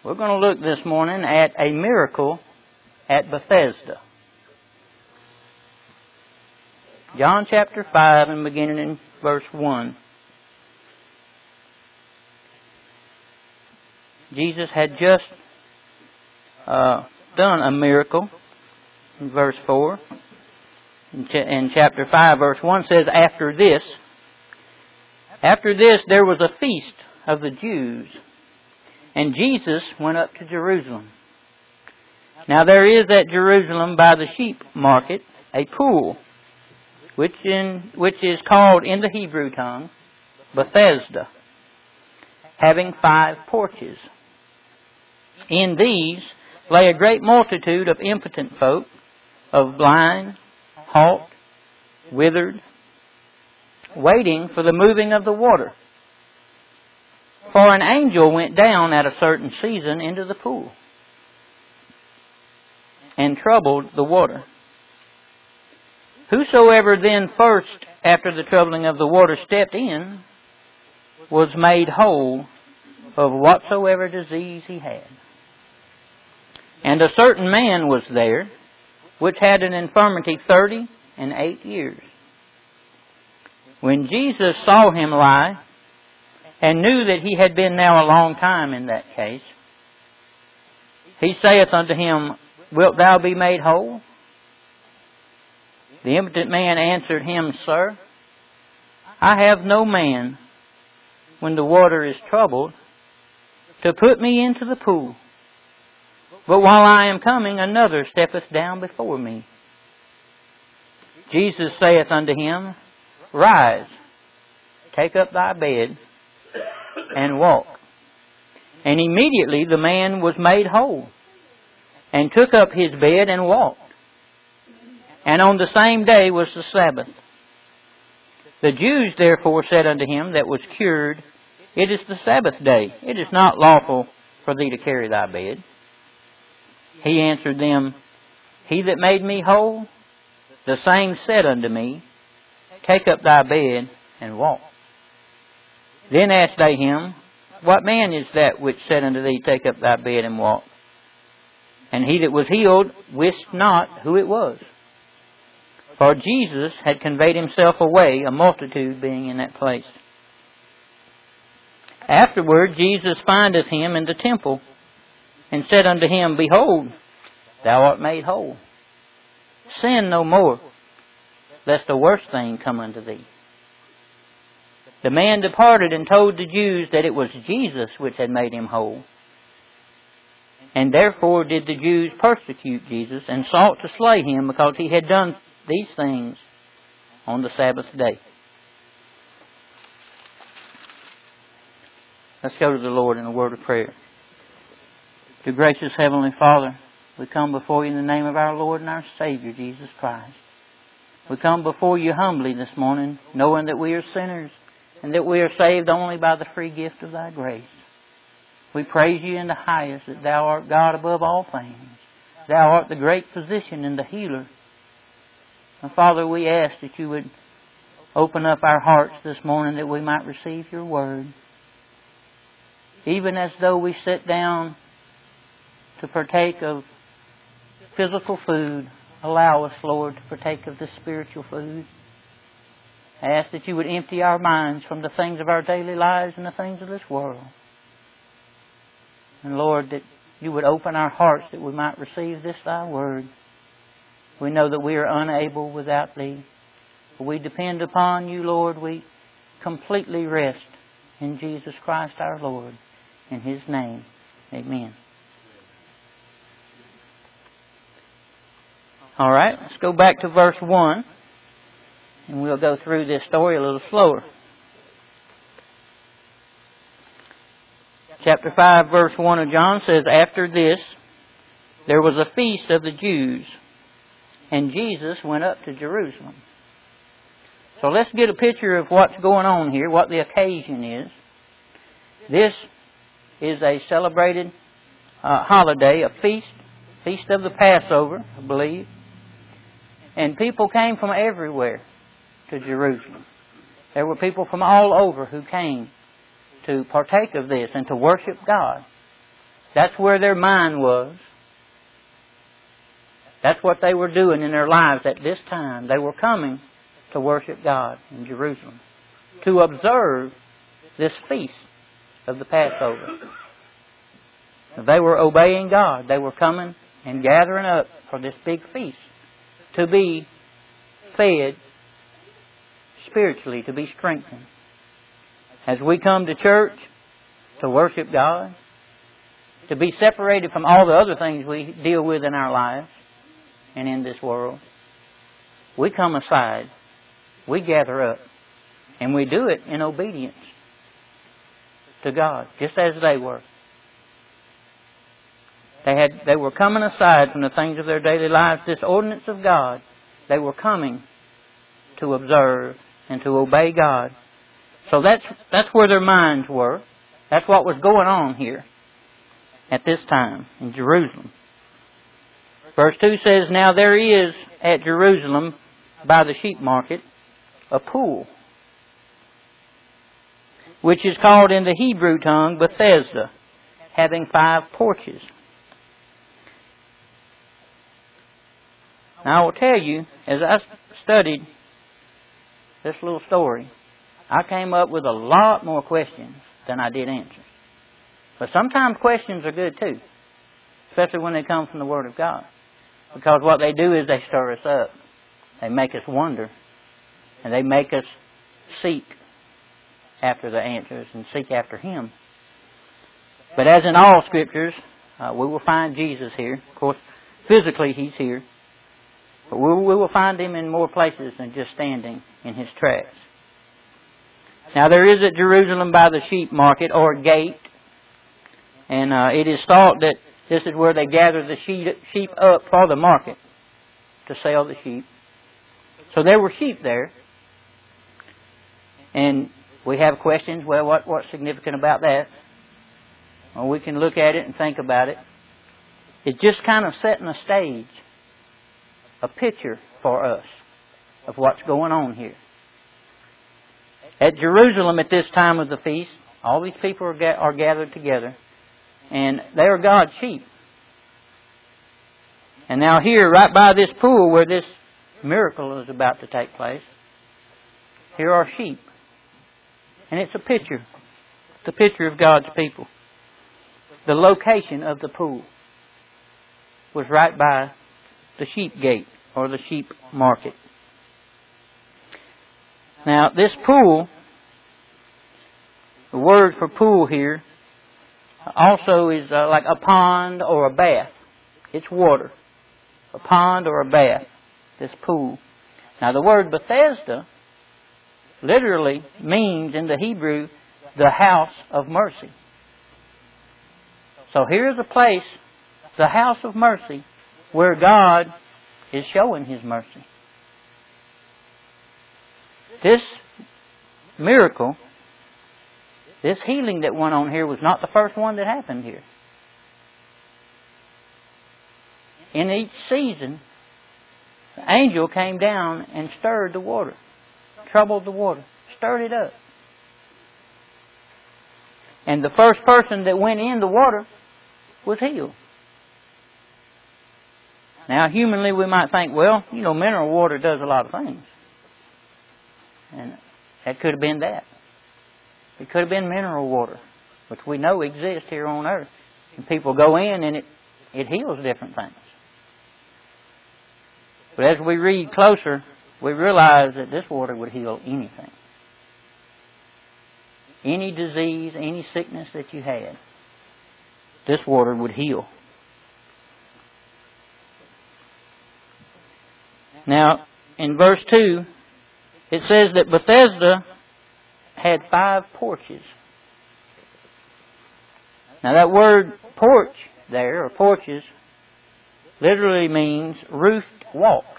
We're going to look this morning at a miracle at Bethesda. John chapter 5 and beginning in verse 1. Jesus had just done a miracle in verse 4. In chapter 5 verse 1 says, After this there was a feast of the Jews, and Jesus went up to Jerusalem. Now there is at Jerusalem by the sheep market a pool, which is called in the Hebrew tongue Bethesda, having 5 porches. In these lay a great multitude of impotent folk, of blind, halt, withered, waiting for the moving of the water. For an angel went down at a certain season into the pool and troubled the water. Whosoever then first, after the troubling of the water, stepped in, was made whole of whatsoever disease he had. And a certain man was there, which had an infirmity 38 years. When Jesus saw him lie, and knew that he had been now a long time in that case, he saith unto him, Wilt thou be made whole? The impotent man answered him, Sir, I have no man, when the water is troubled, to put me into the pool. But while I am coming, another steppeth down before me. Jesus saith unto him, Rise, take up thy bed, and walk. And immediately the man was made whole, and took up his bed and walked. And on the same day was the Sabbath. The Jews therefore said unto him that was cured, It is the Sabbath day. It is not lawful for thee to carry thy bed. He answered them, He that made me whole, the same said unto me, Take up thy bed and walk. Then asked they him, What man is that which said unto thee, Take up thy bed and walk? And he that was healed wist not who it was. For Jesus had conveyed himself away, a multitude being in that place. Afterward Jesus findeth him in the temple, and said unto him, Behold, thou art made whole. Sin no more, lest a worse thing come unto thee. The man departed and told the Jews that it was Jesus which had made him whole. And therefore did the Jews persecute Jesus, and sought to slay him, because he had done these things on the Sabbath day. Let's go to the Lord in a word of prayer. Dear gracious Heavenly Father, we come before you in the name of our Lord and our Savior, Jesus Christ. We come before you humbly this morning, knowing that we are sinners, and that we are saved only by the free gift of thy grace. We praise you in the highest, that thou art God above all things. Thou art the great physician and the healer. And Father, we ask that you would open up our hearts this morning, that we might receive your word. Even as though we sit down to partake of physical food, allow us, Lord, to partake of this spiritual food. I ask that you would empty our minds from the things of our daily lives and the things of this world. And Lord, that you would open our hearts that we might receive this thy word. We know that we are unable without thee. But we depend upon you, Lord. We completely rest in Jesus Christ our Lord. In his name, amen. All right, let's go back to verse 1. And we'll go through this story a little slower. Chapter 5, verse 1 of John says, After this, there was a feast of the Jews, and Jesus went up to Jerusalem. So let's get a picture of what's going on here, what the occasion is. This is a celebrated holiday, a feast of the Passover, I believe. And people came from everywhere to Jerusalem. There were people from all over who came to partake of this and to worship God. That's where their mind was. That's what they were doing in their lives at this time. They were coming to worship God in Jerusalem, to observe this feast of the Passover. They were obeying God. They were coming and gathering up for this big feast to be fed spiritually, to be strengthened. As we come to church to worship God, to be separated from all the other things we deal with in our lives and in this world, we come aside, we gather up, and we do it in obedience to God, just as they were. They were coming aside from the things of their daily lives, this ordinance of God. They were coming to observe and to obey God. So that's where their minds were. That's what was going on here at this time in Jerusalem. Verse 2 says, "Now there is at Jerusalem by the sheep market a pool, which is called in the Hebrew tongue Bethesda, having 5 porches." Now I will tell you, as I studied this little story, I came up with a lot more questions than I did answers. But sometimes questions are good too, especially when they come from the Word of God. Because what they do is they stir us up. They make us wonder. And they make us seek after the answers and seek after Him. But as in all Scriptures, we will find Jesus here. Of course, physically He's here. But we will find Him in more places than just standing in His tracks. Now there is at Jerusalem by the sheep market or gate. And it is thought that this is where they gather the sheep up for the market to sell the sheep. So there were sheep there. And we have questions. Well, what's significant about that? Well, we can look at it and think about it. It's just kind of setting a stage, a picture for us of what's going on here. At Jerusalem at this time of the feast, all these people are gathered together. And they are God's sheep. And now here, right by this pool where this miracle is about to take place, here are sheep. And it's a picture. It's a picture of God's people. The location of the pool was right by the sheep gate or the sheep market. Now, this pool, the word for pool here, also is like a pond or a bath. It's water. A pond or a bath. This pool. Now the word Bethesda literally means in the Hebrew, the house of mercy. So here's a place, the house of mercy, where God is showing His mercy. This miracle, this healing that went on here was not the first one that happened here. In each season, the angel came down and stirred the water, troubled the water, stirred it up. And the first person that went in the water was healed. Now, humanly, we might think, well, mineral water does a lot of things. And that could have been that. It could have been mineral water, which we know exists here on earth. And people go in and it heals different things. But as we read closer, we realize that this water would heal anything. Any disease, any sickness that you had, this water would heal. Now, in verse 2, it says that Bethesda had 5 porches. Now that word porch there, or porches, literally means roofed walks.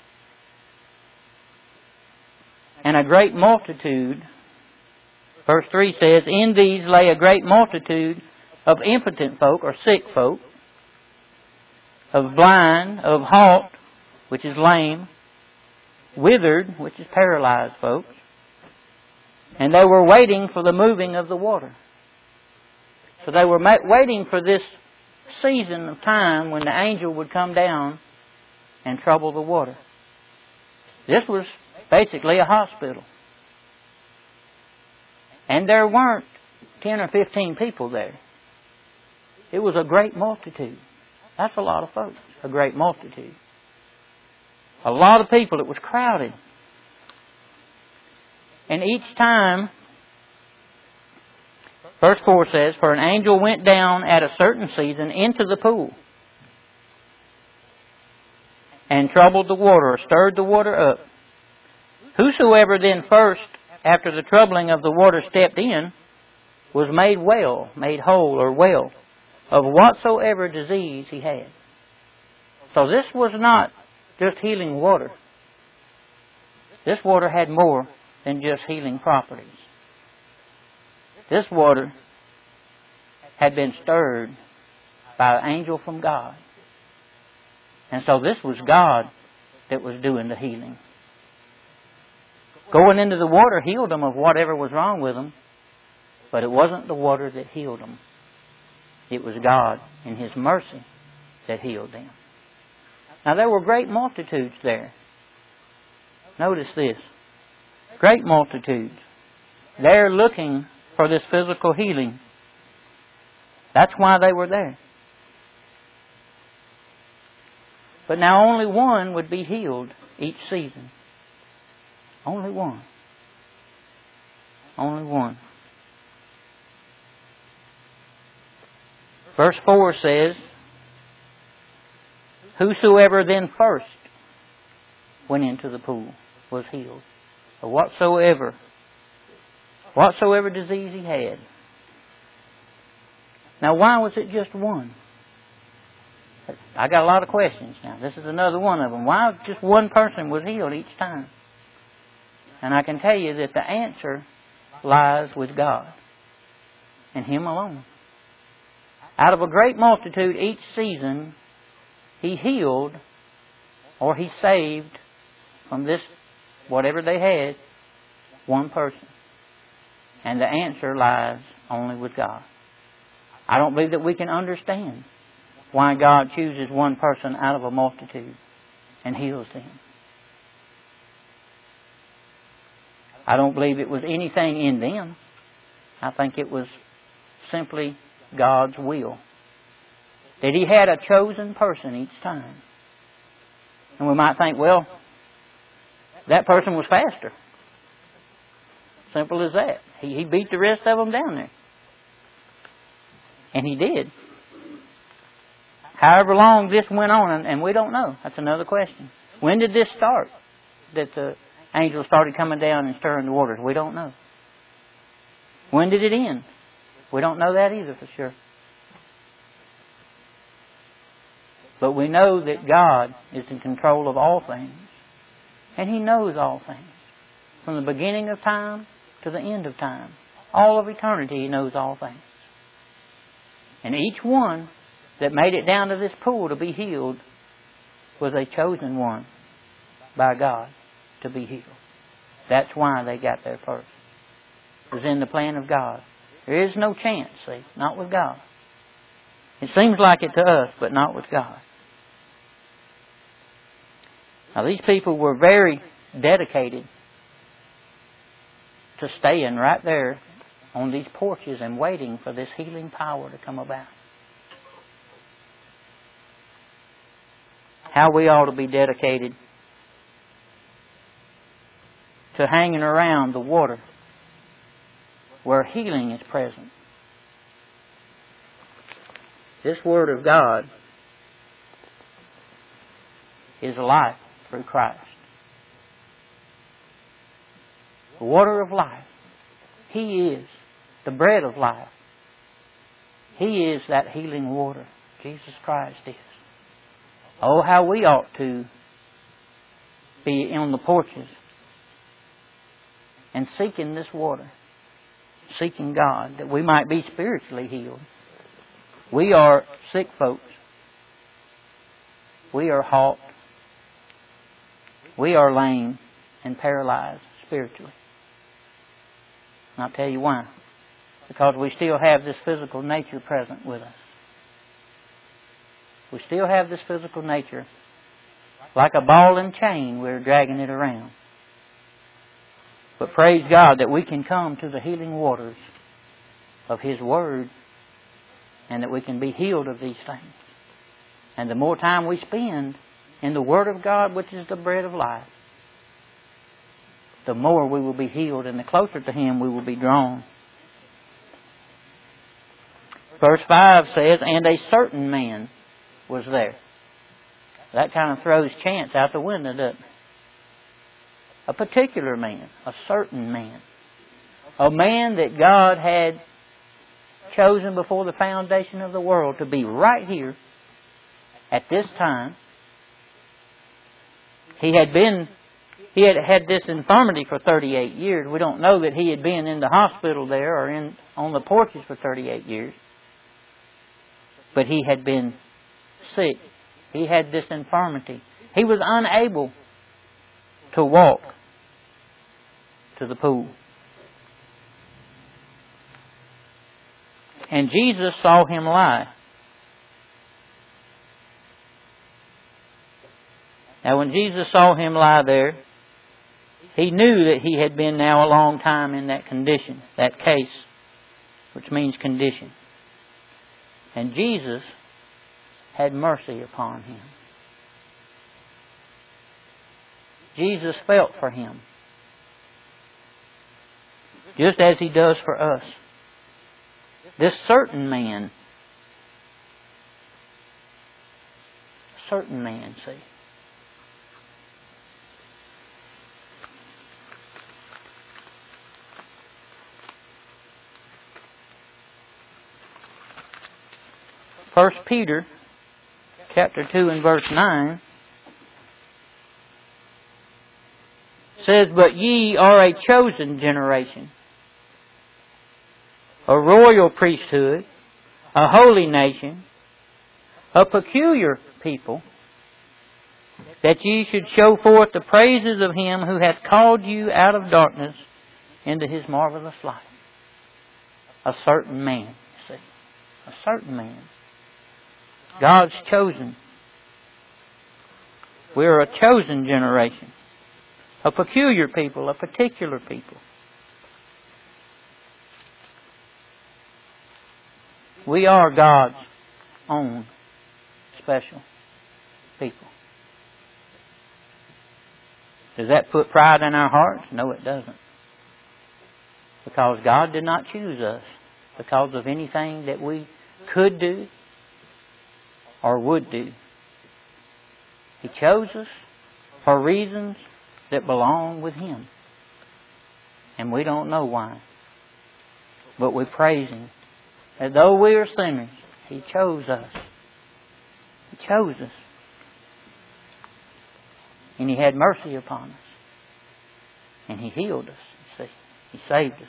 And a great multitude, verse 3 says, in these lay a great multitude of impotent folk, or sick folk, of blind, of halt, which is lame, withered, which is paralyzed folks, and they were waiting for the moving of the water. So they were waiting for this season of time when the angel would come down and trouble the water. This was basically a hospital. And there weren't 10 or 15 people there. It was a great multitude. That's a lot of folks, a great multitude. A lot of people. It was crowded. And each time, verse 4 says, "For an angel went down at a certain season into the pool and troubled the water," or stirred the water up. "Whosoever then first, after the troubling of the water, stepped in, was made well," made whole or well, "of whatsoever disease he had." So this was not just healing water. This water had more than just healing properties. This water had been stirred by an angel from God. And so this was God that was doing the healing. Going into the water healed them of whatever was wrong with them, but it wasn't the water that healed them. It was God in His mercy that healed them. Now there were great multitudes there. Notice this. Great multitudes. They're looking for this physical healing. That's why they were there. But now only one would be healed each season. Only one. Only one. Verse 4 says, "Whosoever then first went into the pool was healed, of whatsoever disease he had." Now why was it just one? I got a lot of questions now. This is another one of them. Why just one person was healed each time? And I can tell you that the answer lies with God and Him alone. Out of a great multitude each season, He healed or He saved from this, whatever they had, one person. And the answer lies only with God. I don't believe that we can understand why God chooses one person out of a multitude and heals them. I don't believe it was anything in them. I think it was simply God's will. That He had a chosen person each time. And we might think, well, that person was faster. Simple as that. He beat the rest of them down there. And He did. However long this went on, and we don't know. That's another question. When did this start? That the angels started coming down and stirring the waters? We don't know. When did it end? We don't know that either for sure. But we know that God is in control of all things. And He knows all things. From the beginning of time to the end of time. All of eternity He knows all things. And each one that made it down to this pool to be healed was a chosen one by God to be healed. That's why they got there first. It was in the plan of God. There is no chance, see, not with God. It seems like it to us, but not with God. Now these people were very dedicated to staying right there on these porches and waiting for this healing power to come about. How we ought to be dedicated to hanging around the water where healing is present. This Word of God is life through Christ. The water of life. He is the bread of life. He is that healing water. Jesus Christ is. Oh, how we ought to be on the porches and seeking this water. Seeking God, that we might be spiritually healed. We are sick folks. We are halt. We are lame and paralyzed spiritually. And I'll tell you why. Because we still have this physical nature present with us. We still have this physical nature. Like a ball and chain, we're dragging it around. But praise God that we can come to the healing waters of His Word, and that we can be healed of these things. And the more time we spend in the Word of God, which is the bread of life, the more we will be healed, and the closer to Him we will be drawn. Verse 5 says, and a certain man was there. That kind of throws chance out the window, doesn't it? A particular man, a certain man. A man that God had chosen before the foundation of the world to be right here at this time. He had had this infirmity for 38 years. We don't know that he had been in the hospital there or on the porches for 38 years. But he had been sick. He had this infirmity. He was unable to walk to the pool. And Jesus saw him lie. Now when Jesus saw him lie there, He knew that he had been now a long time in that condition, that case, which means condition. And Jesus had mercy upon him. Jesus felt for him, just as He does for us. This certain man, see. First Peter, chapter 2 and verse 9, says, but ye are a chosen generation, a royal priesthood, a holy nation, a peculiar people, that ye should show forth the praises of Him who hath called you out of darkness into His marvelous light. A certain man, you see. A certain man. God's chosen. We're a chosen generation. A peculiar people, a particular people. We are God's own special people. Does that put pride in our hearts? No, it doesn't. Because God did not choose us because of anything that we could do or would do. He chose us for reasons that belong with Him. And we don't know why. But we praise Him. That though we are sinners, He chose us. He chose us. And He had mercy upon us. And He healed us. You see, He saved us.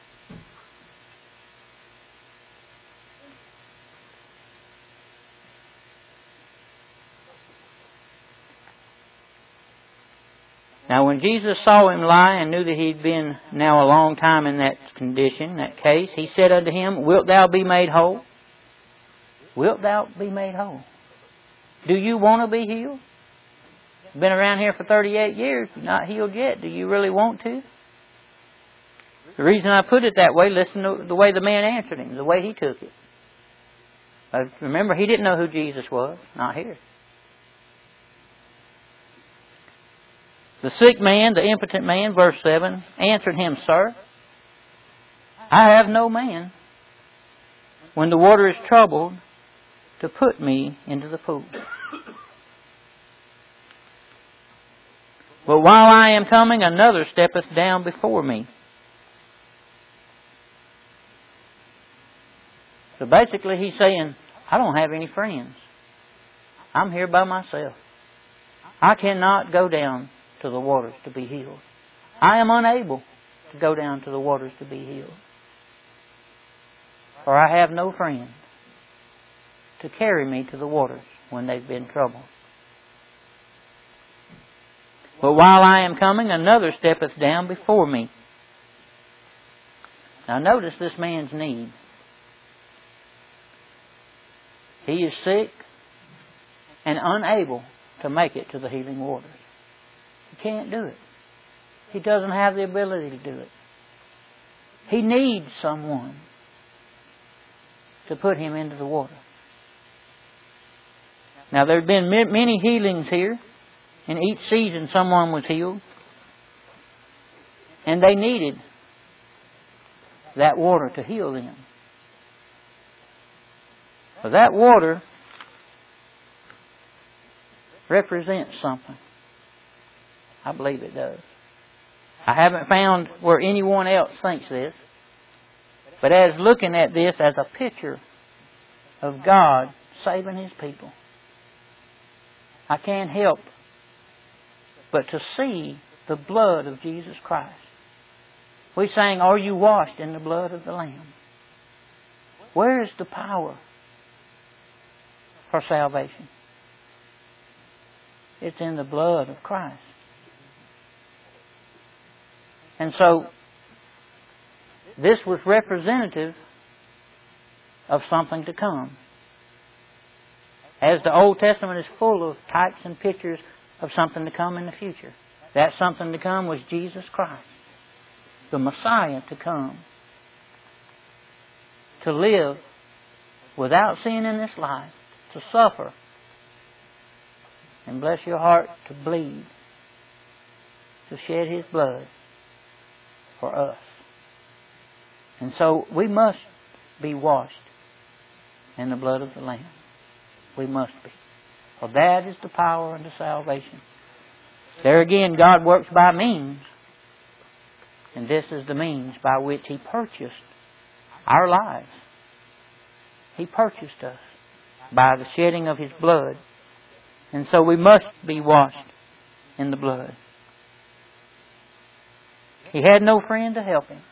Now when Jesus saw him lie and knew that he'd been now a long time in that condition, that case, He said unto him, wilt thou be made whole? Wilt thou be made whole? Do you want to be healed? You've been around here for 38 years, you're not healed yet. Do you really want to? The reason I put it that way, listen to the way the man answered him, the way he took it. Remember, he didn't know who Jesus was. Not here. The sick man, the impotent man, verse 7, answered him, Sir, I have no man, when the water is troubled, to put me into the pool. But while I am coming, another steppeth down before me. So basically he's saying, I don't have any friends. I'm here by myself. I cannot go down to the waters to be healed. I am unable to go down to the waters to be healed. For I have no friend to carry me to the waters when they've been troubled. But while I am coming, another steppeth down before me. Now notice this man's need. He is sick and unable to make it to the healing waters. He can't do it. He doesn't have the ability to do it. He needs someone to put him into the water. Now there have been many healings here. In each season someone was healed. And they needed that water to heal them. So that water represents something. I believe it does. I haven't found where anyone else thinks this. But as looking at this as a picture of God saving His people, I can't help but to see the blood of Jesus Christ. We sang, "Are you washed in the blood of the Lamb?" Where is the power for salvation? It's in the blood of Christ. And so, this was representative of something to come. As the Old Testament is full of types and pictures of something to come in the future. That something to come was Jesus Christ, the Messiah to come, to live without sin in this life, to suffer, and bless your heart, to bleed, to shed His blood for us. And so we must be washed in the blood of the Lamb. We must be. For that is the power unto salvation. There again, God works by means. And this is the means by which He purchased our lives. He purchased us by the shedding of His blood. And so we must be washed in the blood. He had no friend to help him.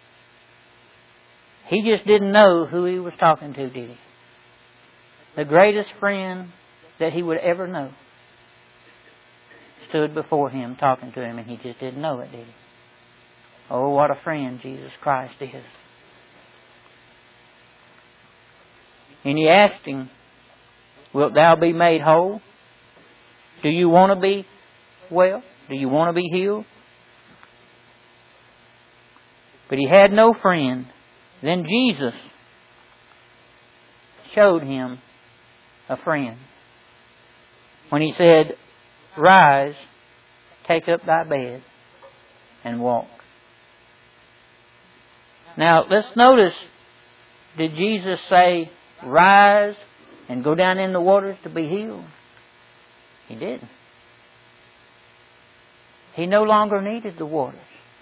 He just didn't know who he was talking to, did he? The greatest friend that he would ever know stood before him talking to him, and he just didn't know it, did he? Oh, what a friend Jesus Christ is. And he asked him, "Wilt thou be made whole? Do you want to be well? Do you want to be healed?" But he had no friend. Then Jesus showed him a friend when He said, "Rise, take up thy bed, and walk." Now, let's notice, did Jesus say, "Rise and go down in the waters to be healed"? He didn't. He no longer needed the waters.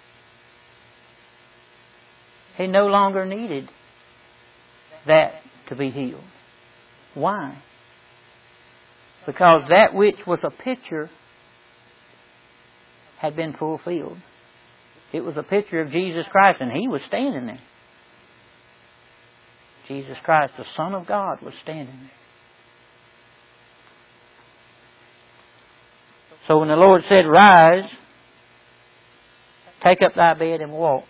He no longer needed that to be healed. Why? Because that which was a picture had been fulfilled. It was a picture of Jesus Christ, and He was standing there. Jesus Christ, the Son of God, was standing there. So when the Lord said, "Rise, take up thy bed and walk,"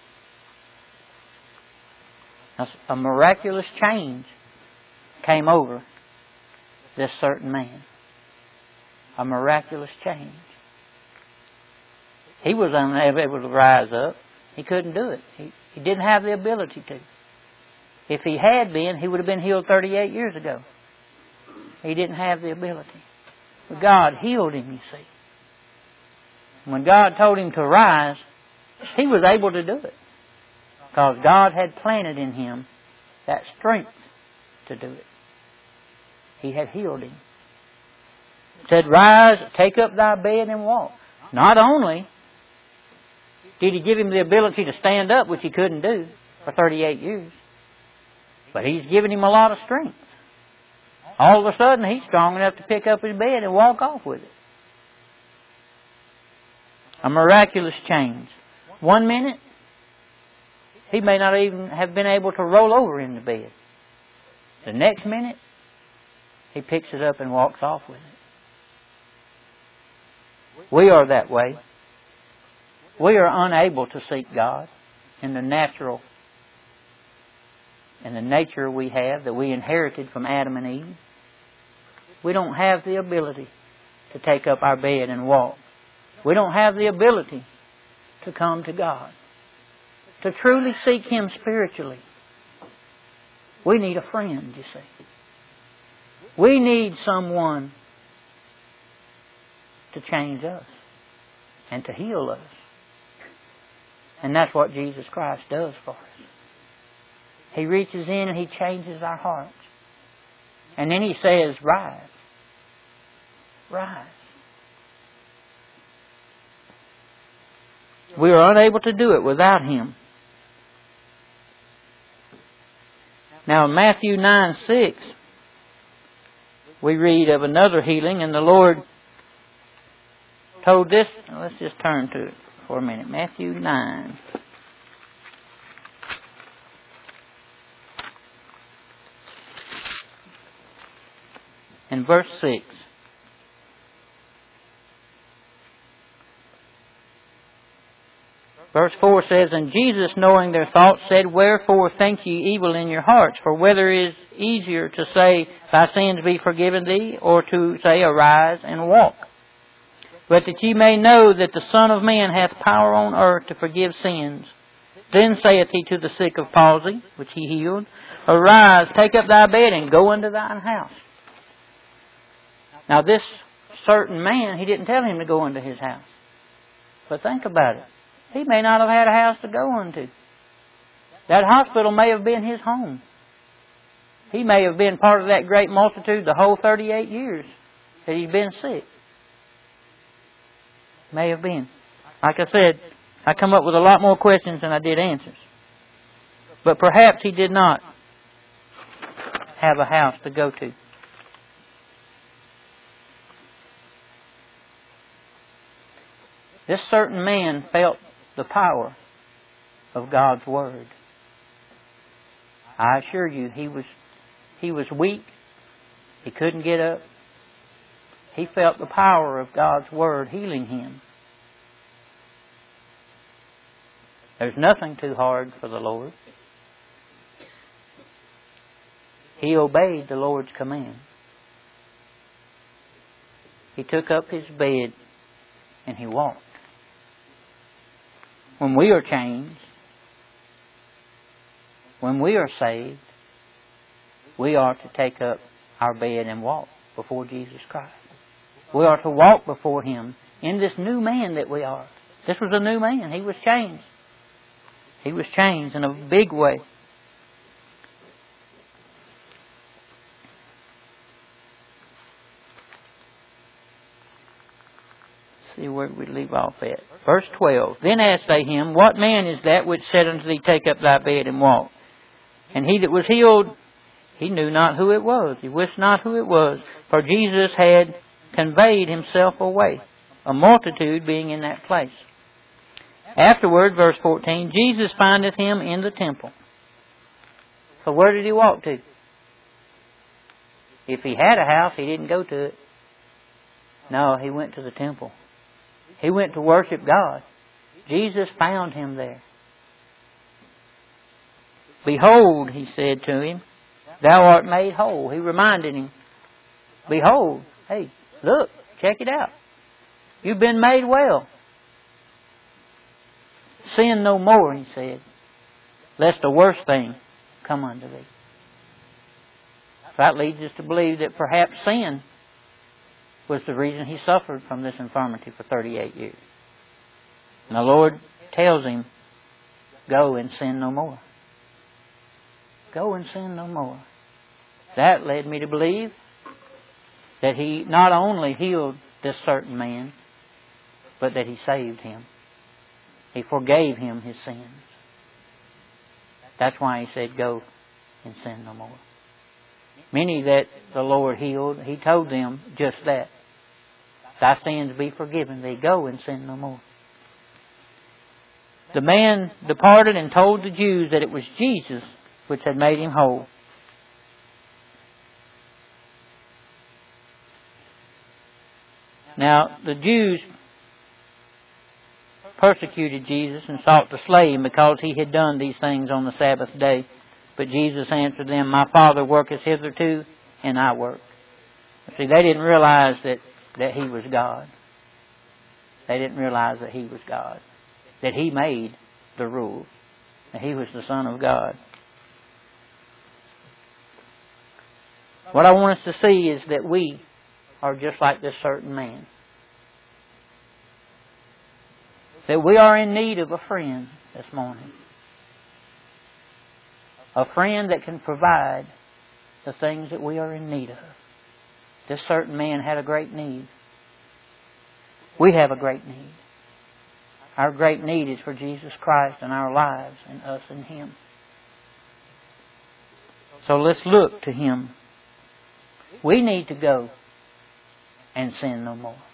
a miraculous change came over this certain man. A miraculous change. He was unable to rise up. He couldn't do it. He didn't have the ability to. If he had been, he would have been healed 38 years ago. He didn't have the ability. But God healed him, you see. When God told him to rise, he was able to do it. Because God had planted in him that strength to do it. He had healed him. He said, "Rise, take up thy bed and walk." Not only did He give him the ability to stand up, which he couldn't do for 38 years, but He's given him a lot of strength. All of a sudden, he's strong enough to pick up his bed and walk off with it. A miraculous change. 1 minute, he may not even have been able to roll over in the bed. The next minute, he picks it up and walks off with it. We are that way. We are unable to seek God in the natural and the nature we have that we inherited from Adam and Eve, we don't have the ability to take up our bed and walk. We don't have the ability to come to God, to truly seek Him spiritually. We need a friend, you see. We need someone to change us and to heal us. And that's what Jesus Christ does for us. He reaches in and He changes our hearts. And then He says, rise. Rise. We are unable to do it without Him. Now in Matthew 9:6, we read of another healing, and the Lord told this. Let's just turn to it for a minute. Matthew 9. And verse 6. Verse 4 says, And Jesus, knowing their thoughts, said, Wherefore think ye evil in your hearts? For whether it is easier to say, Thy sins be forgiven thee, or to say, Arise and walk? But that ye may know that the Son of Man hath power on earth to forgive sins. Then saith He to the sick of palsy, which He healed, Arise, take up thy bed, and go unto thine house. Now this certain man, He didn't tell him to go into his house. But think about it. He may not have had a house to go unto. That hospital may have been his home. He may have been part of that great multitude the whole 38 years that he's been sick. May have been. Like I said, I come up with a lot more questions than I did answers. But perhaps he did not have a house to go to. This certain man felt the power of God's Word. I assure you, he was weak. He couldn't get up. He felt the power of God's Word healing him. There's nothing too hard for the Lord. He obeyed the Lord's command. He took up his bed and he walked. When we are changed, when we are saved, we are to take up our bed and walk before Jesus Christ. We are to walk before Him in this new man that we are. This was a new man. He was changed. He was changed in a big way. See where we leave off at. Verse 12. Then asked they him, What man is that which said unto thee, Take up thy bed and walk? And he that was healed, he knew not who it was. He wist not who it was. For Jesus had conveyed Himself away, a multitude being in that place. Afterward, verse 14, Jesus findeth him in the temple. So where did He walk to? If He had a house, He didn't go to it. No, He went to the temple. He went to worship God. Jesus found him there. Behold, He said to him, Thou art made whole. He reminded him, Behold, hey, look, check it out. You've been made well. Sin no more, He said, lest the worst thing come unto thee. That leads us to believe that perhaps sin was the reason he suffered from this infirmity for 38 years. And the Lord tells him, Go and sin no more. Go and sin no more. That led me to believe that He not only healed this certain man, but that He saved him. He forgave him his sins. That's why He said, Go and sin no more. Many that the Lord healed, He told them just that. Thy sins be forgiven thee. Go and sin no more. The man departed and told the Jews that it was Jesus which had made him whole. Now, the Jews persecuted Jesus and sought to slay Him because He had done these things on the Sabbath day. But Jesus answered them, My Father worketh hitherto, and I work. See, they didn't realize that He was God. They didn't realize that He was God. That He made the rules. That He was the Son of God. What I want us to see is that we are just like this certain man. That we are in need of a friend this morning. A friend that can provide the things that we are in need of. This certain man had a great need. We have a great need. Our great need is for Jesus Christ in our lives and us in Him. So let's look to Him. We need to go and sin no more.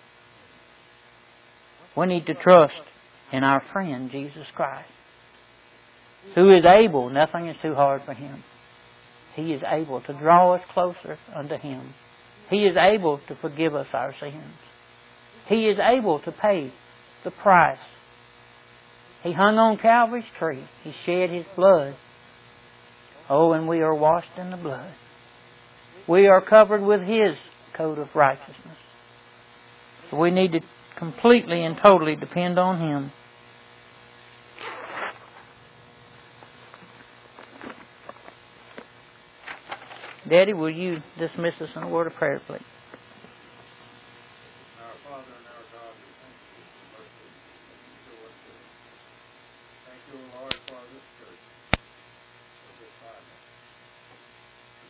We need to trust in our friend Jesus Christ, who is able, nothing is too hard for Him. He is able to draw us closer unto Him. He is able to forgive us our sins. He is able to pay the price. He hung on Calvary's tree. He shed His blood. Oh, and we are washed in the blood. We are covered with His coat of righteousness. So we need to completely and totally depend on Him. Daddy, will you dismiss us in a word of prayer, please? Our Father and our God, we thank you for mercy. Thank you, Lord,